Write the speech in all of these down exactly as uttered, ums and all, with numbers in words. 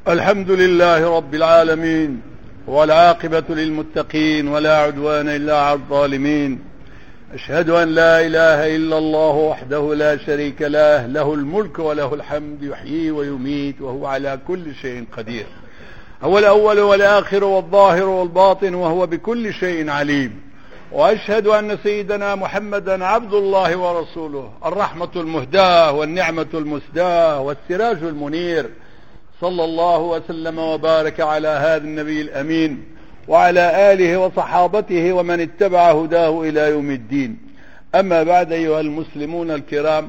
الحمد لله رب العالمين، والعاقبة للمتقين، ولا عدوان إلا على الظالمين. أشهد أن لا إله إلا الله وحده لا شريك له، له الملك وله الحمد، يحيي ويميت وهو على كل شيء قدير. هو الأول والآخر والظاهر والباطن، وهو بكل شيء عليم. وأشهد أن سيدنا محمدا عبد الله ورسوله، الرحمة المهداة والنعمة المسداة والسراج المنير، صلى الله وسلم وبارك على هذا النبي الأمين وعلى آله وصحابته ومن اتبع هداه إلى يوم الدين. أما بعد، أيها المسلمون الكرام،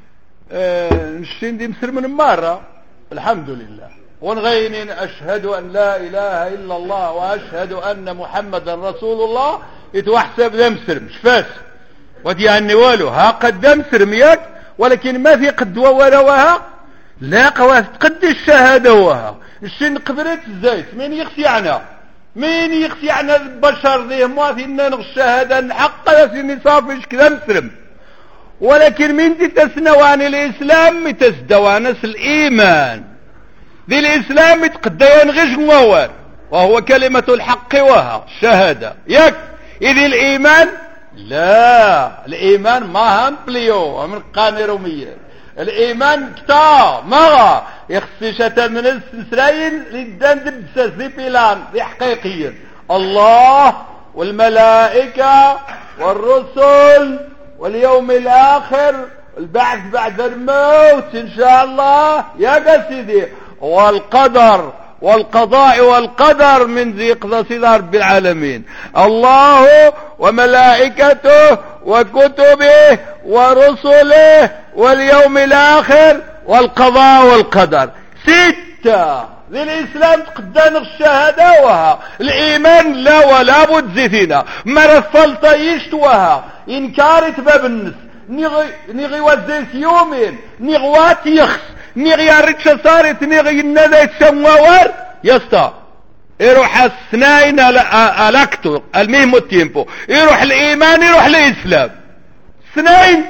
نشين دي مصر من مرة الحمد لله، ونغينين أشهد أن لا إله إلا الله وأشهد أن محمدا رسول الله. يتوحسب ذا مصر مش فاس ودي أني والو ها قد مصر مياك، ولكن ما في قد ولا وها لا قوات قد الشهادة وها الشن قبرت الزيت. مين يخفي عنا مين يخفي عنا البشر ذي ما فينا الشهادة نحق لسني صافش كذا مسلم، ولكن من تتسنوان الإسلام تسدوانس الإيمان ذي الإسلام تقديان غش موار، وهو كلمة الحق وها الشهادة يك. إذ الإيمان لا، الإيمان ما هم بليو من قانيرومية، الإيمان كتاب ما يخصي شتى من إسرائيل للدان دبسة ذي بلان ذي حقيقية. الله والملائكة والرسل واليوم الآخر البعث بعد الموت إن شاء الله يا سيدي، والقدر والقضاء والقدر من ذي قضى رب العالمين. الله وملائكته وكتبه ورسله واليوم الآخر والقضاء والقدر. ستة ذي الإسلام تقدان الشهادة وها الإيمان لا ولا بد زيتنا مرفلت يشتوها إنكارت باب النس نغي نغي وزيت يومين نغوات يخص نغي الرجل صارت نغي النذا يتسموار يستا يروح السنين الاكتو المهم التيمبو، يروح الايمان يروح الاسلام سنين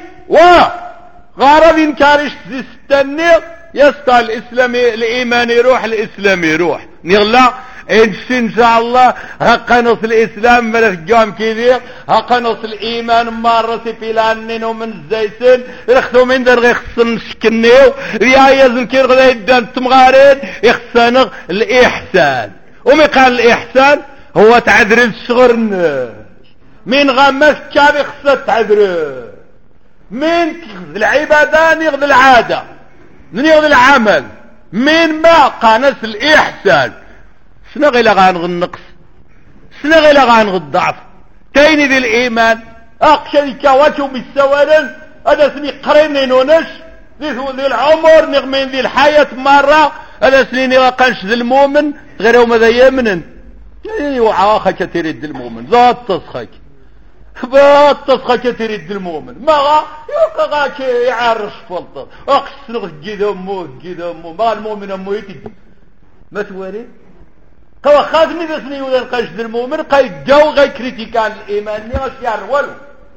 وغرض انكارش تستني يستا الاسلام الايمان يروح الاسلام يروح نغلا ان شاء الله. هقنص الاسلام ملك جام كثير، هقنص الايمان مارسي بلانين ومن الزيتون رخصو من در غيخصن شكنيو يا يزن كير غدا يدان تمغارين يخصنغ الاحسان. ومي قال الاحسان هو تعذر الصغر من غمس كابي خصة تعذر من العبادة نغذ العادة نغذ العمل من ما قانس الاحسان. شنو غير غانغ النقص، شنو غير غانغ الضعف تاني ذي الايمان اقشري كواتو بالسوارن هذا سني قرينين ونش ذي ذي العمر نغمين ذي الحياة مرة هذا سنيني غاقنش ذي المؤمن غير ماذا يمنن يعني وعاخك تريد المؤمن ذات تصخك ذات تصخك تريد المؤمن ما غا يوقع غاك يعرش فلطة اقصنغ جيدا امو جيدا امو ما المؤمن امو يتدي ما تواري قوى خاتمي ذا سنين وذا القشد المؤمن قاي جو غاي كريتيكان الإيمان نغاش يعر ولو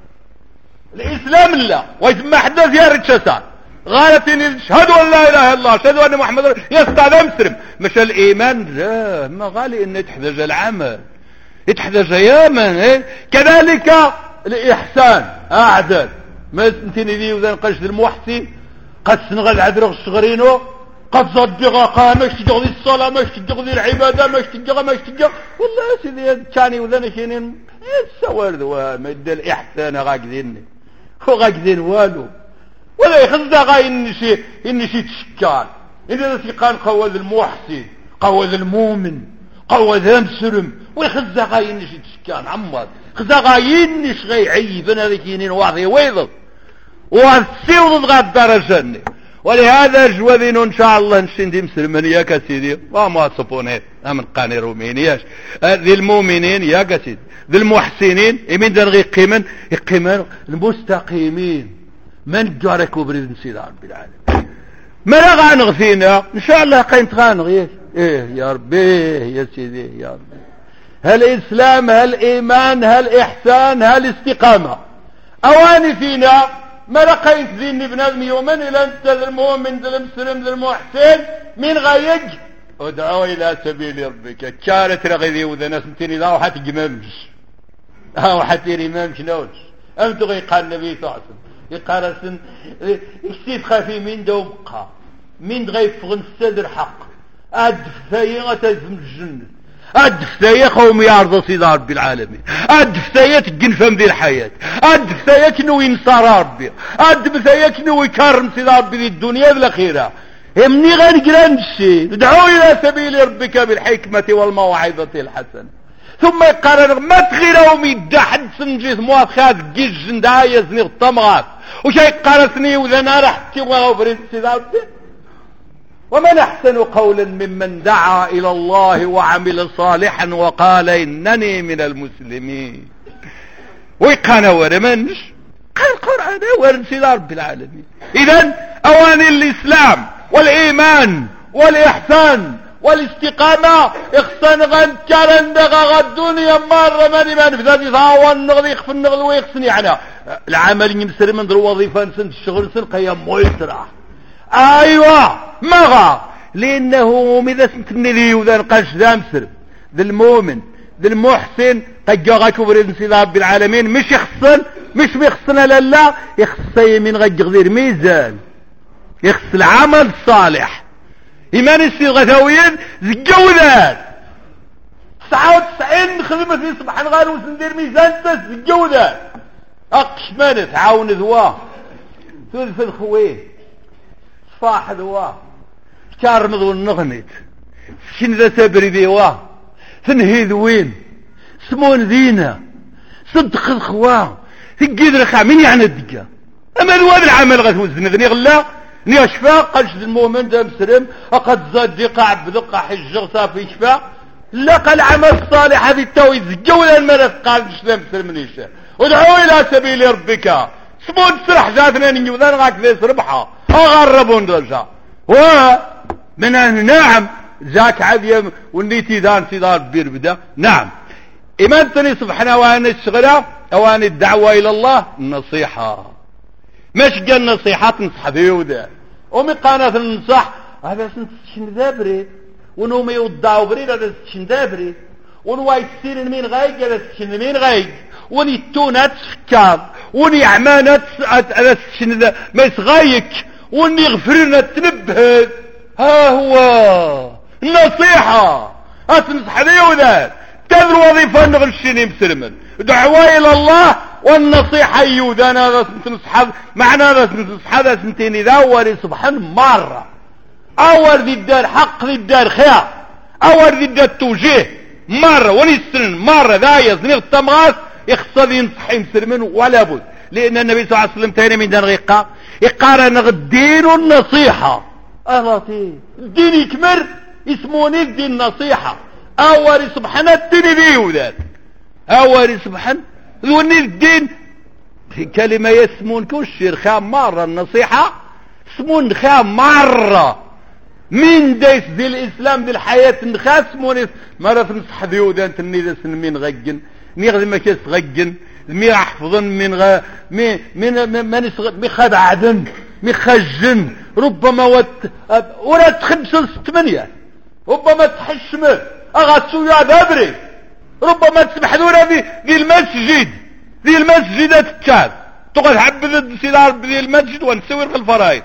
الإسلام لا ويتم حدث يا رجسان غالت إن شهدوا أن لا إله إلا الله شهدوا أن محمد يستعد مسلم مش الإيمان لا ما غالي إن يتحدث العمل يتحدث ياما إيه؟ كذلك الإحسان أعدل ما انتني ذي وذا القشد المحسن قد سنغل العذر الصغرينو قد صدق قام مش تجغ الصلاة مش تجغ العبادة مش تجغ مش تجغ والله سيدي كاني وذا شينين يتسوار ذو ما يدى الإحسان غاقذين هو غاقذين والو ولا يخزد غاي إنشي إنشي تشكال إذا نسيقان قوذ المحسن قوذ المؤمن قوذ المسلم ويخزد غاي إنشي تشكال عمار خزد غاي إنش غاي عيبنا ذكينين واضي ويضل وهالسيوض غاد درجاني. ولهذا جوذين ان شاء الله نشندي مسلمين يا كسيدي وما تصفونه امن قاني رومينياش ذي المؤمنين يا كسيدي ذي المحسنين يمين درغي قيمن يقيمن المستقيمين من جارك وبريد نسيد رب العالمين ما لا غنغثينا ان شاء الله قيمت غنغيث ايه يا ربي يا سيدي يا ربي. هل الاسلام هل الايمان هل الاحسان هل الاستقامه اواني فينا ما لقيت ذي بنادم يومن إلى أنت ذا المؤمن ذا المسلم ذا المحسن من غايج ادعو الى سبيل ربك كانت رغذي وذا ناس نتيني لا وحات جمامش اه وحات رمامش نوش امتو غي قال النبي صلى الله عليه وسلم يقال سن اكسيد خافي من دوم بقى من غير فغن السادر حق ادفتايا غتزم الجنة ادفتايا قوم يعرض سيد ربي العالمين ادفتايا تقنفم ذي الحياة ادفتايا كنو ينصر ربي ادفتايا كنو يكرم سيد ربي ذي الدنيا بالاخيرة مني غنقرا نفسي ادعو الى سبيل ربك بالحكمة والموعظة الحسنة ثم يقرر ما تغيرهم يدى حد سنجيث موافخات جيج جندايا زني الطمغات وش يقرسني وذا نار حتي وغفرين سيد ربي ومن احسن قولا ممن دعا الى الله وعمل صالحا وقال انني من المسلمين ويقانا ورمنش قال القرآن ورن سيد رب العالمين. اذن اواني الاسلام والايمان والاحسان والاستقامة اخصان غنكرن دغا الدنيا مرة ماني ما نفذاتي ثاوى النغذي يخف النغذي ويخصن يعني العمل يمسر من در وظيفة نسن الشغل سن قيام ميسرة ايوه مغا لانه ماذا سنتني لي وذا نقاش ذا مسر ذا المؤمن ذا المحسن قد غاكو بريد سيد رب العالمين مش يخصن مش بيخصنا لالا يخصي من غد غير ميزان يخص العمل الصالح ايمان السيغة ثاويين زقودات تسعة وتسعين خدمة في سبحان غير وسندير ميزان تس زقودات اقش ماني تعاون ذواه ثلث الخويه صفاح ذواه كارمض والنغنت شن ذا تبري ذواه ثنهي ذوين سمون ذينا صدق الخواه تقيد رخا من يعني الدقة اما ذواب العمل غتوزن ذني غلا نيشفى قلش المؤمن دا مسلم اقد زاد دقاع بدقة حجر صافي شفى لقى العمل الصالح هذه التويد زقولا المرس قال شلم مسلم نيشا ودعوا الى سبيل ربك سمون سرح ذاتنا نيوذان غاك ذيس ربحا اغربون درجة ومن نعم ذاك عذيم والنيتي ذان سيدار بير بدا نعم إيمانتني سبحانه وأنا الشغلة أوان الدعوة إلى الله النصيحة مش قال النصيحة تنصح ذيوذا ومي قانات النصح هذا سنتشن ذابري ونومي يوضعوا بريد هذا سنتشن ذابري ونواي تسير مين غايق هذا سنتشن مين غايق ونيتونات سكاب ونيعمانات هذا سنتشن ما يسغايك ونيغفرنا تنبهد ها هو النصيحة هتنصح ذيوذا تذر وظيفة نغلشيني مسلما دعوة الى الله والنصيحة يودان هذا سنتنصح معنى هذا سنتنصح هذا سنتيني ذا وري سبحان مرة اور ذي الدار حق ذي الدار خير اور ذي الدار توجيه مرة ونسن مرة ذا يزني التمغاس يخصد ينصح مسلما ولا بد لان النبي صلى الله عليه وسلم تاني من دار غيقا يقارن الدين والنصيحة اهلاتي الدين يكمر يسموني الدين النصيحة اوري سبحان الدين ذي ذات اوري سبحان ذوني الدين كلمة يسمون كوشير خام مرة النصيحة اسمون خام مرة من ديس ذي الاسلام ذي الحياة نخاس مونيس مرة تنصح ذي ذات النيدة سنمين غجن نيغذي ما كيس غجن مي احفظن من غ مي من من يسغ مخاد عدن مخجن ربما وت ولا تخمسة ثمانية ربما تحشمه اغاسو يا دابري ربما تسمح ذولا ذي ذي المسجد ذي المسجد تتشاد تقعد حبذ سيدار ذي المسجد ونسوي الفرائض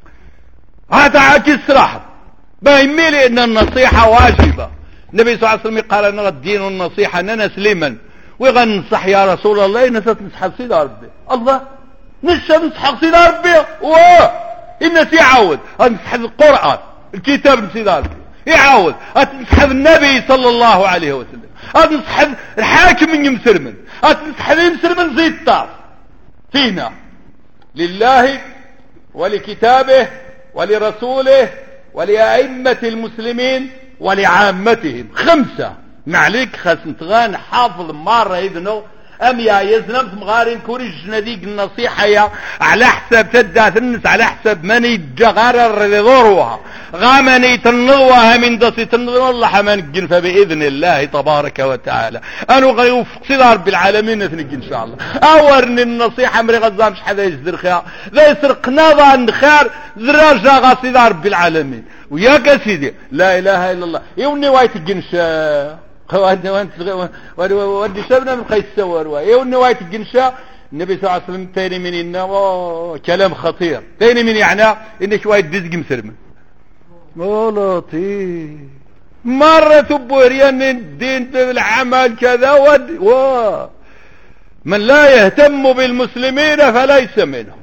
هذا عاكس صراحة باهمي لي ان النصيحة واجبة النبي صلى الله عليه وسلم قال ان الدين النصيحة اننا سليما ويغنصح يا رسول الله نسى تنصح سيدار ربي الله نسى تنصح سيدار ربي واه الناس يعود انصح القرآن الكتاب سيدار ربي يعاود اتنسحب النبي صلى الله عليه وسلم اتنسحب الحاكم من يمسلمن اتنسحب يمسلمن زي الطاف فينا لله ولكتابه ولرسوله ولأئمة المسلمين ولعامتهم خمسة معليك خاص نتغان حافظ مرة إذنه أم يا يزنم مغارين كوريج نديق النصيحة يا على حساب تدات النس على حساب مني جغارر لذروها غامني تنضوها من دسي تنضو الله حمان جنفة بإذن الله تبارك وتعالى أنا غيوفق صدار بالعالمين نثنق إن شاء الله أورني النصيحة مري غزامش حدا يجدر خيار ذا يسرق نظا خير ذراجة غصدار بالعالمين وياك سيدي لا اله الا الله يوني وايت الجنشا خوادنا وانت ودي شبنا من قيس السور يوني وايت الجنشا النبي صلى الله عليه وسلم تاني من إنه كلام خطير تاني من يعني إنه شوية دزق مسرمة لطيف مرة تبوريان الدين بالعمل كذا ود و من لا يهتم بالمسلمين فليس منهم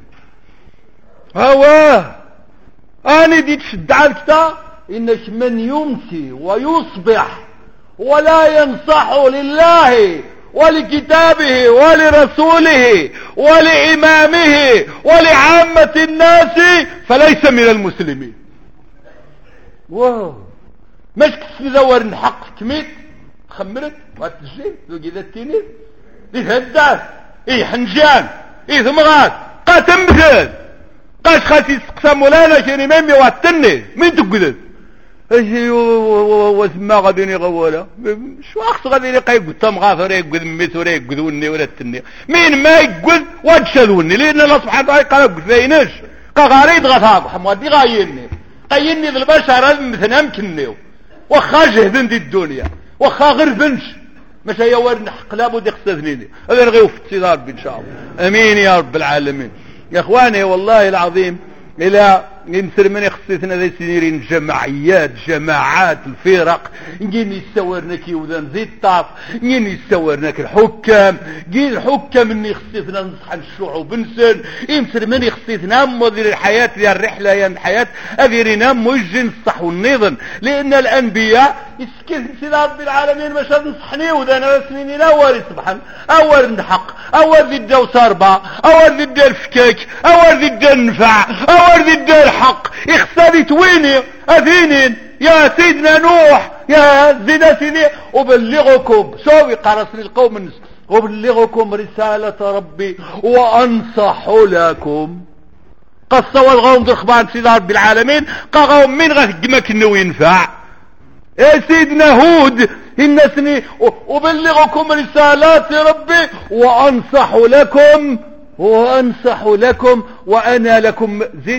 هو أنا دي تشد على الكتاب إنش من يمسي ويصبح ولا ينصح لله ولكتابه ولرسوله ولإمامه ولعامة الناس فليس من المسلمين. واو مش كتزور نحق كميت خمرت واتجي ذو كذا التينير ايه هداس ايه حنجان ايه ثمغات قاتم بثل قاش خاتي سقسام ولانا كيني ميمي واتني مين تقدد اجي وثما غادي نغولا شو اخص غادي يقيق تم غافر يقد ميت ولا يقدوني ولا تني مين ما يقد وادشلوني لان الله سبحانه وتعالى قال قفينش قغاريد غثاق حمودي غايني قيني ذا البشر مثلا يمكنني وخا جهدن دي الدنيا وخا غير بنش مش هي ورن حقلاب ودي خصذني هذا نغيو في اتصال ان شاء الله امين يا رب العالمين. يا اخواني والله العظيم الى ينسر من يخصيتنا ذي سنيرين جماعيات جماعات الفرق نجي يستورنا كي وذن زي الطاف نجي يستورنا الحكام جي الحكام اني خصيتنا نصح الشعوب بنسن ينسر من يخصيتنا مدير الحياة ذي الرحلة يا الحياة اذيرنا موجه نصح والنظم لان الانبياء يسكن سيدنا رب العالمين باش نصحني وذا سنين اول سبحان اول نحق اول ذي الدو صاربة اول ذي الدار فكاك اول ذي الدار نفع اول ذي الدار حق اخسالي تويني اذينين يا سيدنا نوح يا زينا سيدي أبلغكم سوي قرصني القوم أبلغكم رسالة ربي وأنصح لكم قصوا الغوم ذو اخبار سيدنا رب العالمين قاقوا من غثقمك انه ينفع يا سيدنا هود النسني أبلغكم رسالات ربي وأنصح لكم وأنصح لكم وأنا لكم زيد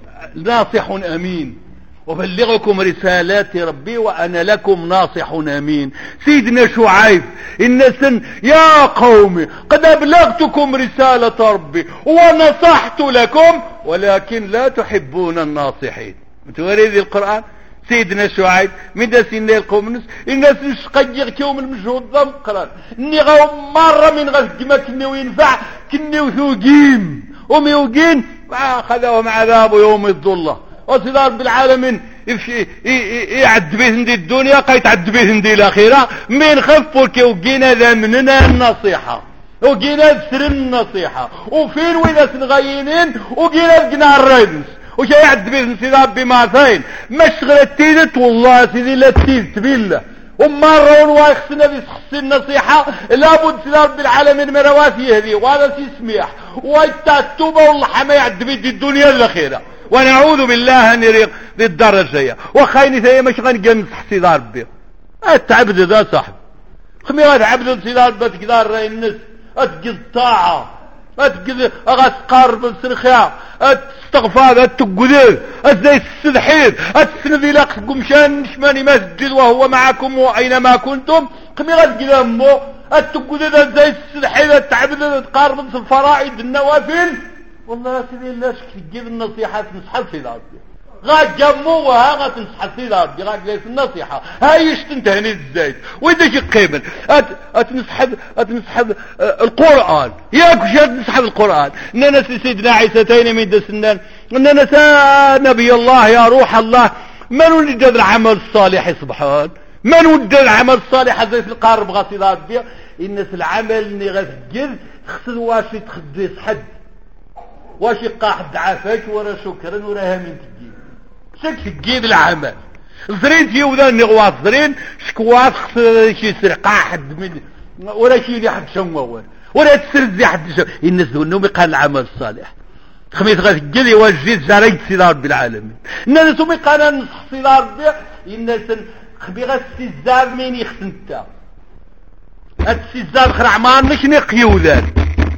ناصح أمين وبلغكم رسالات ربي وأنا لكم ناصح أمين. سيدنا شعيب الناس يا قوم قد أبلغتكم رسالة ربي ونصحت لكم ولكن لا تحبون الناصحين. متوريد القرآن سيدنا شعيب من دا سيدنا القوم الناس الناس نشقيق كيوم المجهود ضم قرار اني غاو مرة من غزقما كني وينفع كني وثوقيم وميوقين فأخذهم عذاب يوم الظلة وسيدنا رب العالمين يعد بيهن دي الدنيا قايت عد بيهن دي الأخيرة من خفوك وقينا ذا مننا النصيحة وقينا سر النصيحة وفين وإذا سنغينين وقينا لقنا الرئيس وش يعد بيهن سيدنا بماثين مشغل التيدت والله سيدي لا التيدت بالله ومرة وايخسنا في سخص النصيحة لابد سيدنا رب العالمين مرواتي هذه وهذا سيسميح والتاتوبة والله حما يعد بيد الدنيا الأخيرة ونعوذ بالله ان يريق ذي الدرجة وخايني ثانية مش غنقل نصح سيدنا ربي التعبد ذا صاحب خمي غادي عبد سيدنا ربي تقدر راي الناس اتقض طاعة اتقض اغتقارب السرخيا اتستغفار اتقذير ازاي السدحير اتسندي لاقكم شان نشماني مسجد وهو معكم واينما كنتم خمي غادي قدامه اتقذير ازاي السدحير اتعبد اتقارب الفرائض النوافل والله سيدي لا شك تجيب النصيحة تنصح سيدنا ربي غاد جموها غاد تنصح سيدنا ربي غاد ليس النصيحة هاي تنتهني الزيت وإذا شي قيمن أتنصح أتنصح القرآن ياك وش تنصح القرآن إننا سيدنا عيسى تين من دسنان إننا سا نبي الله يا روح الله من ولد العمل الصالح سبحان من ولد العمل الصالح زي في القارب غاد سيدنا ربي الناس العمل اللي غتجد خصد واشي تخديس حد واش يقع حد عافاك ورا شكرا ورا من تجيب شك تجيب العمل زرين تي وذا النغواص زرين شكواص شي سرقا حد من ولا شي اللي حد شموال ولا تسرزي حد شو الناس ذنهم يقال العمل الصالح خميس غتجي يوجد جريت سيدنا رب العالمين الناس هم يقال نصح سيدنا ربي الناس خبي غتستزار مين يخسنتا هاد السزار خرع ما نش نقيو ذلك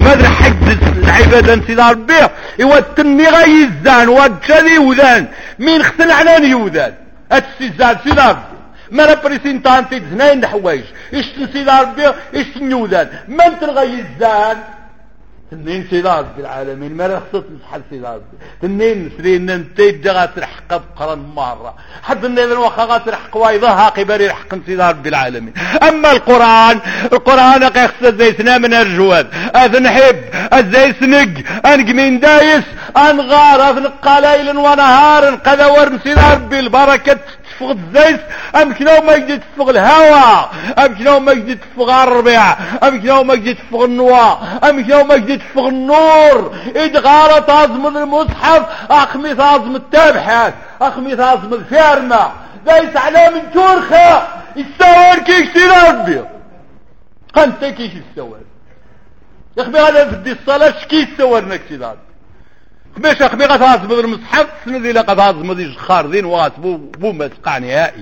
ماذا حجز العبادة سيدي ربي ايوا التني غيزان واتشالي وذان مين خسن عنان يوذان اتسيزان سيدي ربي ما رابريسينتان في زناين الحوايج اشتن سيدي ربي اشتن يوذان من تنغيزان تنين سيدي ربي العالمين ما رخصت نسحل سيدي ربي تنين سرين انتيجا غاترحق بقرن مرة حد النذر وخا غاترحق وايضها قباري رحق سيدي ربي العالمين اما القرآن القرآن قيخص زي سنا من الجواد اذنحب ازاي سنق انقمين دايس انغار اذنقى ليل ونهار قذا ورن سيدي ربي البركة تفغ الزيت امكنو ما يجي تفغ الهواء امكنو ما يجي تفغ الربيع امكنو ما يجي تفغ النوا امكنو ما يجي تفغ النور ادغارة عظم المصحف اخميث عظم التابحات اخميث عظم الفيرما دايس على من تورخة يستوار كيش تربي قنت كيش يستوار يا اخبي هذا في الصلاة شكي يستوار نكسي دار باش اخبي غتعزم المصحف سندي لا غتعزم دي خاردين وغاتبو بو ما تقع نهائي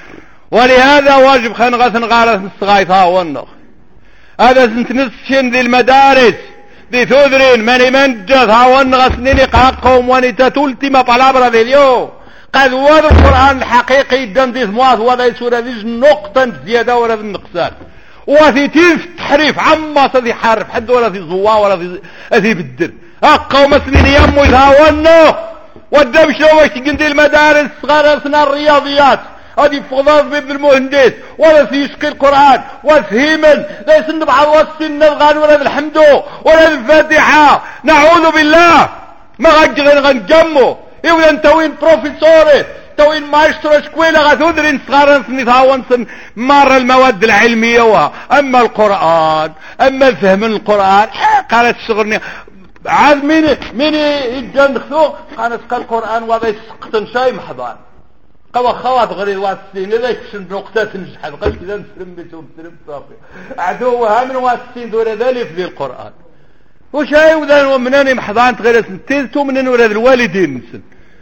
ولهذا واجب خان غاثن غارث نستغايثها والنخ هذا سنتنسشن ذي المدارس ذي ثوذرين ماني منجثها والنغ سنين قاقهم ونتا تلتي ما طلابرا ذي اليوم قد وذا القرآن الحقيقي دان ذي ثمواث وذا يسور ذي نقطة زيادة ولا ذي النقصان وفي تيف تحريف عما ذي حارف حد ولا ذي زوا ولا ذي بدر اقوا مسلين يمو يتهاونوا والدمش لو باش تقندي المدارس صغار اثناء الرياضيات هذه فضاض بابن المهندس ولا في يشقي القرآن وفهيما لا يسن بعض والسن الغان ولا الحمد ولا الفاتحة نعوذ بالله ما غنجي غنجمو يولا انتوين بروفيسوري توين مايسترو شكويلة غثودرين صغار نتهاون مار المواد العلمية وها. اما القرآن اما الفهم القرآن قالت شغرني عاد مين مين يجان دخلو قال القرآن وهذا يسقط شاي محضان قوا خوات غريب واسين اذا يكشن نقطة تنجح قال كذا نسلم بيتهم نسلم صافي عدوها من واسين دور ذلك في القرآن وشاي وذا ومناني محضان تغير سنتيزتو منين ولاد الوالدين نسل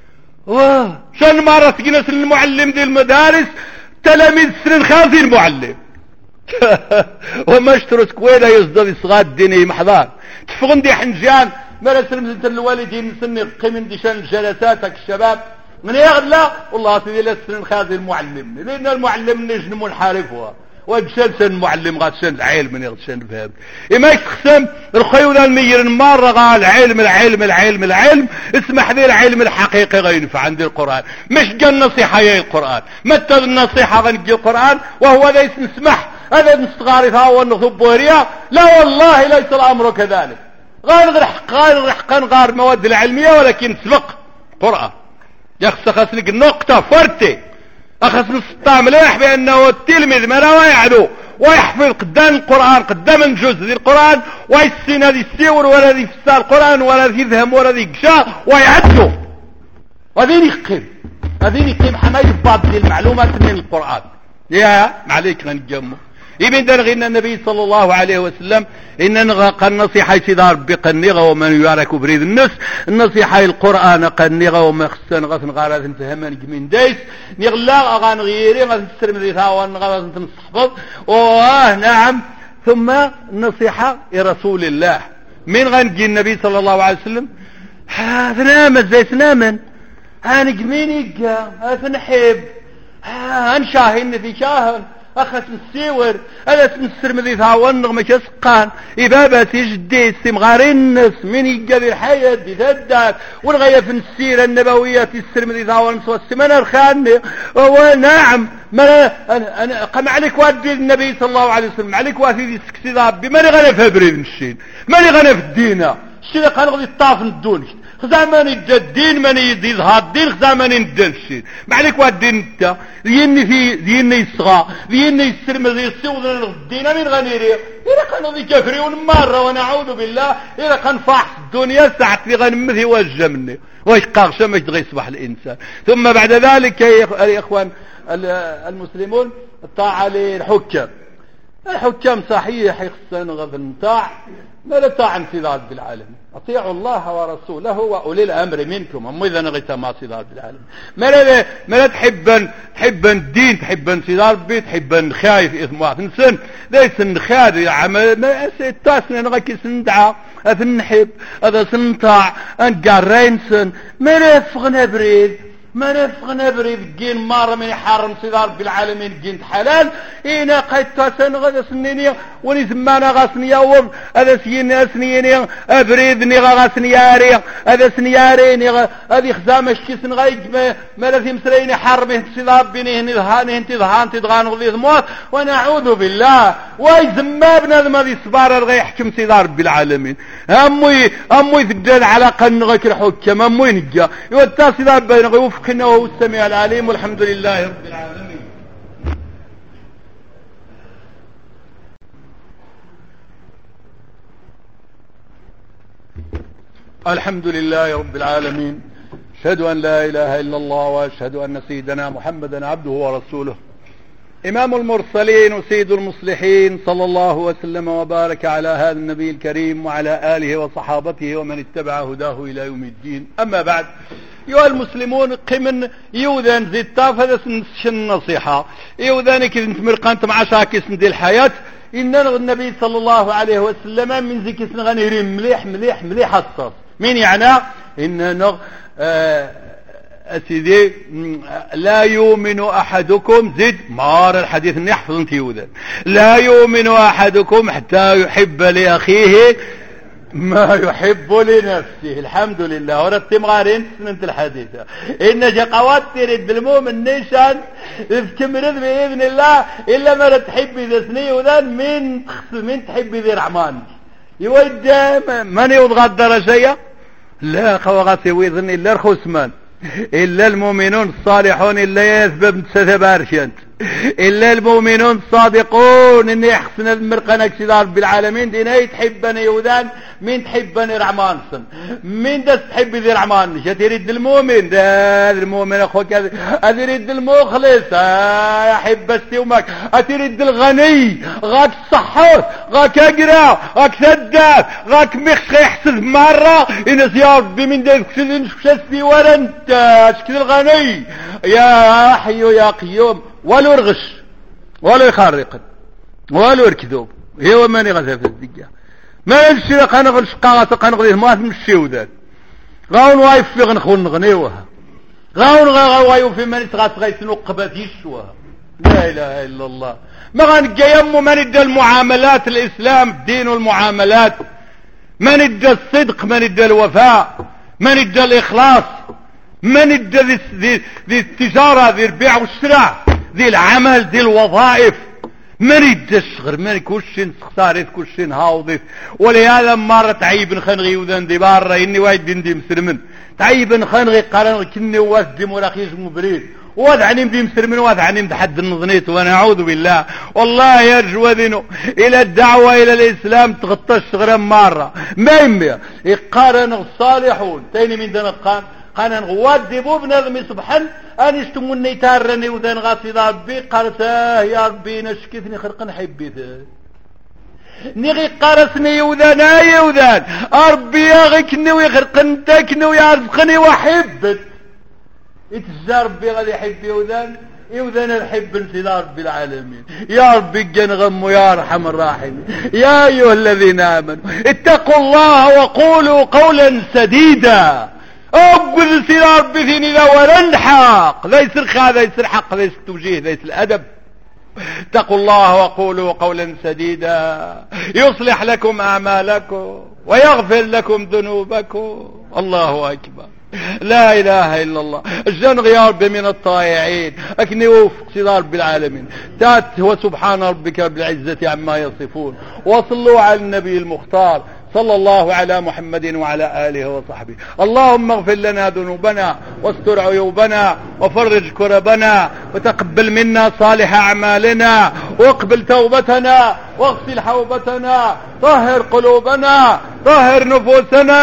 واه شان مرة تجينا سن المعلم دي المدارس تلاميذ سن خازي المعلم وما اشتروا سكويلة يصدر صغار الديني محضان تفغن دي حنجان ما سلم سنت الوالدين سن قيمن دي شان جلساتك الشباب من يغلى والله سيدي لسن خازي المعلم لان المعلم نجن منحارفها وجشان سن معلم غاتشان العلم من يغتشان فهم اما يتخسم الخيولة المير مرة قال علم العلم العلم العلم اسمح ذي العلم الحقيقي غينفع عند القرآن مش قال نصيحة يا القرآن متى النصيحة غنجي القرآن وهو ليس نسمح هذا نستغاري هو النخبورية لا والله ليس الامر كذلك غير رحق غير رحق غير المواد العلمية ولكن سبق قرآن يخص خسنك النقطة فرتي اخذ نسطع مليح بانه التلميذ ما لا يعلو ويحفظ قدام القرآن قدام الجزء ذي القرآن ويسين هذه السيور ولا ذي فسار القرآن ولا ذي ذهم ولا ذي قشاء ويعدوا وذين يقيم هذين يقيم حماية بعض المعلومات من القرآن يا معليك غنجمه يبين دنغينا النبي صلى الله عليه وسلم إن نغا النصيحة سيدار بقنغة ومن يارك بريد النس النصيحة القرآن قنغة وما خصن غثن غارات انتهمان جمين دايس نغلا غان غيري غثن تسرمذي ثاوان غثن تنصحفظ واه نعم ثم النصيحة لرسول الله من غنجي النبي صلى الله عليه وسلم هاثنامن زي ثنامن هان جمين يقا هاثنحب هانشاهن في شاهن اخذ السيور الا سنسر مذي ثاون ما كسقان ابابة جدي استمغارين الناس من يجابي الحياة دي ثدات والغاية في السيرة النبوية تسر مذي ثاون سوى السمنة الخانة ونعم ما انا انا قم عليك وادي النبي صلى الله عليه وسلم عليك وادي دي سكسي ضابي ماني غنى في بريد الشين ماني غنى في الدينة الشين قنغضي الطاف الدونش خزامان الدين من يظهر الدين خزامان الدين ما عليك والدين انت لين في لين يصغى لين يسرم ذي السوذ الدين من غنيري إذا كانوا ذي كفريون مرة ونعوذ بالله إذا كان فاحص الدنيا ساعت في غنمثي وجه مني واش قاغشة مش تغي يصبح الإنسان ثم بعد ذلك يا إخوان المسلمون الطاعة للحكام الحكام صحيح يخصن غض النتاع ما لا تاع سيد رب العالمين. اطيعوا الله ورسوله واولي الامر منكم. اما اذا نغيت مع سيد رب العالمين ما لا ما لا تحبن تحبن الدين تحبن سيد ربي تحبن خايف اثم واحد نسن ليس نخاد يا عم ما تاسنا نغكي سندعى هذا نحب هذا سنطاع انقارينسن ما لا فغنا بريد ما نفغنا بريد جين مارة من يحرم سيد رب العالمين جين حلال إنا قيد تاسن غدا سنيني وني زمانا غاسنيا وم هذا سينا سنيني أبريدني غاسنياري هذا سنياريني هذه خزامة شكيسن غايق ما, ما لازم سريني حرمه سيد ربي هني ذهاني هنتي ذهان تدغان غضي ذموات ونعوذ بالله واي زمابنا ذما ذي سبارة غي يحكم سيد رب العالمين أموي أموي ذجال على قنغك الحكم أموي نجا يوتا سيد ربي نغيوف إنه هو السميع العليم والحمد لله رب العالمين. الحمد لله رب العالمين. أشهد أن لا إله إلا الله وأشهد أن سيدنا محمدا عبده ورسوله إمام المرسلين وسيد المصلحين صلى الله وسلم وبارك على هذا النبي الكريم وعلى آله وصحابته ومن اتبع هداه إلى يوم الدين. أما بعد أيها المسلمون قمن يوذان زي الطافة سنشن النصيحة يوذان كذا مرقانت مع شاكس ندي الحياة إن النبي صلى الله عليه وسلم من ذيك سنغني مليح مليح مليح الصوت من يعني إن آه أسيدي لا يؤمن أحدكم زد مار الحديث اللي يحفظ انت يوذان لا يؤمن أحدكم حتى يحب لأخيه ما يحب لنفسه. الحمد لله ورتم غارين سنة الحديثة إن جقوات تريد المؤمن نيشان تمرض بإذن الله إلا ما تحب ذا سني وذان من من تحب ذي رعمان يود من يضغى شيء لا خوغاتي ويظن إلا الخسمان إلا المؤمنون الصالحون إلا يثبب تسثبارشنت إلا المؤمنون الصادقون إن يحسن المرقنك سيد رب العالمين دينا يتحبني يوذان من تحبني رعمانسن من دس تحب ذي رعمان شا تريد المؤمن ده المؤمن أخوك هذا يريد المخلص يحب استيومك أتريد الغني غاك الصحوث غاك أقرأ غاك ثداف غاك مخش يحسد مرة إنس يا ربي من ده شسبي ولا انت اشكل الغني يا حي يا قيوم ولو رغش ولو يخرق ولو يركذوب هو ماني غزا في الدقة ما نمشي لك انا غنش قاغة قنغذيه ما تمشي وذاك غاون وايف في غنخون نغنيوها غاون غاون في من يتغاس غيسنو قبات يشوها لا اله الا الله ما غنقى يمو من ادى المعاملات الاسلام الدين والمعاملات من ادى الصدق من ادى الوفاء من ادى الاخلاص من ادى ذي, ذي التجارة ذي البيع والشراء ذي العمل ذي الوظائف من ادى الشغر من كلشين سختاريت كلشين هاوضيت ولهذا مرة تعيب خنغي وذن دي بارة اني وايد دي مسلمن تعيب خنغي قرن كني واسدي مراخيش مبريد وادعني بدي مسلمن وادعني بحد النظنيت وانا اعوذ بالله والله يرجو ذنو الى الدعوة الى الاسلام تغطى الشغر مرة ما يمي يقارن الصالحون تاني من دون القان قال نغواد ديبو بنظمي سبحان ان يشتموني تارني وذن غاسي ربي قالت يا ربي نشكثني خرقا حبيته نغي قارسني وذن اي وذن ربي يغيكني ويخرقن تكني ويعرفقني وحبت يتجا ربي غادي يحبي وذن يوذن الحب انت رب العالمين يا ربي جنغم يا ارحم الراحمين يا ايها الذين امنوا اتقوا الله وقولوا قولا سديدا أقول سير ربي فيني لا ولا الحق لا يصير خا لا يصير حق لا يصير توجيه لا يصير الأدب اتقوا الله وقولوا قولا سديدا يصلح لكم أعمالكم ويغفر لكم ذنوبكم الله أكبر لا إله إلا الله الجنغ يا رب من الطائعين أكني وفق سير رب العالمين تات هو سبحان ربك بالعزة عما يصفون وصلوا على النبي المختار صلى الله على محمد وعلى آله وصحبه اللهم اغفر لنا ذنوبنا واستر عيوبنا وفرج كربنا وتقبل منا صالح أعمالنا واقبل توبتنا واغسل حوبتنا طهر قلوبنا طهر نفوسنا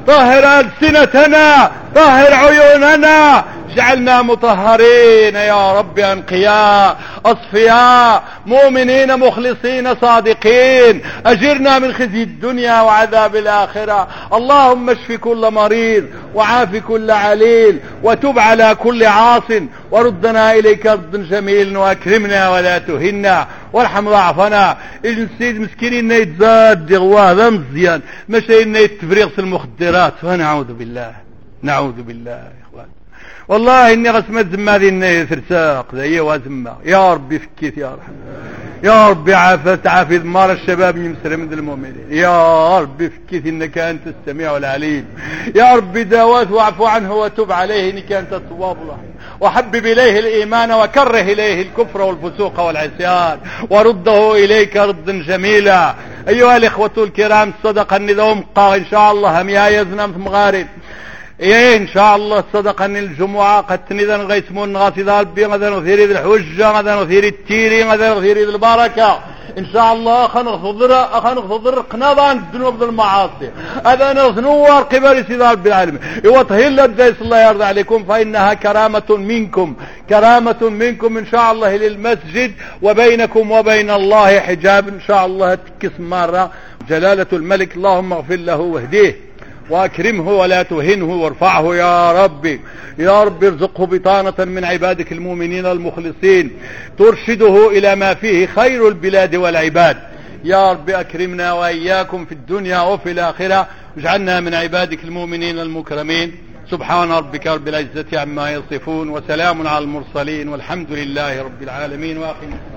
طهر ألسنتنا، طهر عيوننا، اجعلنا مطهرين يا رب، أنقياء أصفياء مؤمنين مخلصين صادقين. أجرنا من خزي الدنيا وعذاب الآخرة. اللهم اشف كل مريض وعاف كل عليل وتب على كل عاص، وردنا إليك رد جميل، وأكرمنا ولا تهنا، وارحم ضعفنا. السيد مسكينين يتزاد غواه ذا مزيان، ماشي يتفريغ في المخدرات، ونعوذ بالله نعوذ بالله يا اخوان. والله اني غسمت زما ذي ثرساق ذي وزما. يا ربي فكيت يا رحمة، يا ربي عافت عافي ضمار الشباب يمسر من المؤمنين. يا ربي فكيت انك انت السميع العليم. يا ربي داوات واعفو عنه وتب عليه انك انت التواب الرحيم. وحبب اليه الايمان وكره اليه الكفر والفسوق والعصيان، ورده اليك ردا جميلا. ايها الاخوة الكرام، الصدقة النذوم قا ان شاء الله هم يا يزنم في مغارب. ايه ان شاء الله الصدقة الجمعة قد تنذن غيسمون غاسي ذالبي غدا نثيري ذي الحجة، غدا نثيري التيري، غدا نثيري ذي البركة ان شاء الله. خنغفضر خنغفضر قناضان الذنوب ذي المعاصي، هذا نصنور قبل سيد رب العالمين. يوطهل الديس الله يرضى عليكم، فإنها كرامة منكم، كرامة منكم ان شاء الله للمسجد، وبينكم وبين الله حجاب ان شاء الله. تكس مرة جلالة الملك اللهم اغفر له واهديه واكرمه ولا تهنه وارفعه يا ربي. يا رب ارزقه بطانة من عبادك المؤمنين المخلصين ترشده الى ما فيه خير البلاد والعباد. يا رب اكرمنا واياكم في الدنيا وفي الاخرة، واجعلنا من عبادك المؤمنين المكرمين. سبحان ربك رب العزة عما يصفون، وسلام على المرسلين، والحمد لله رب العالمين. واقم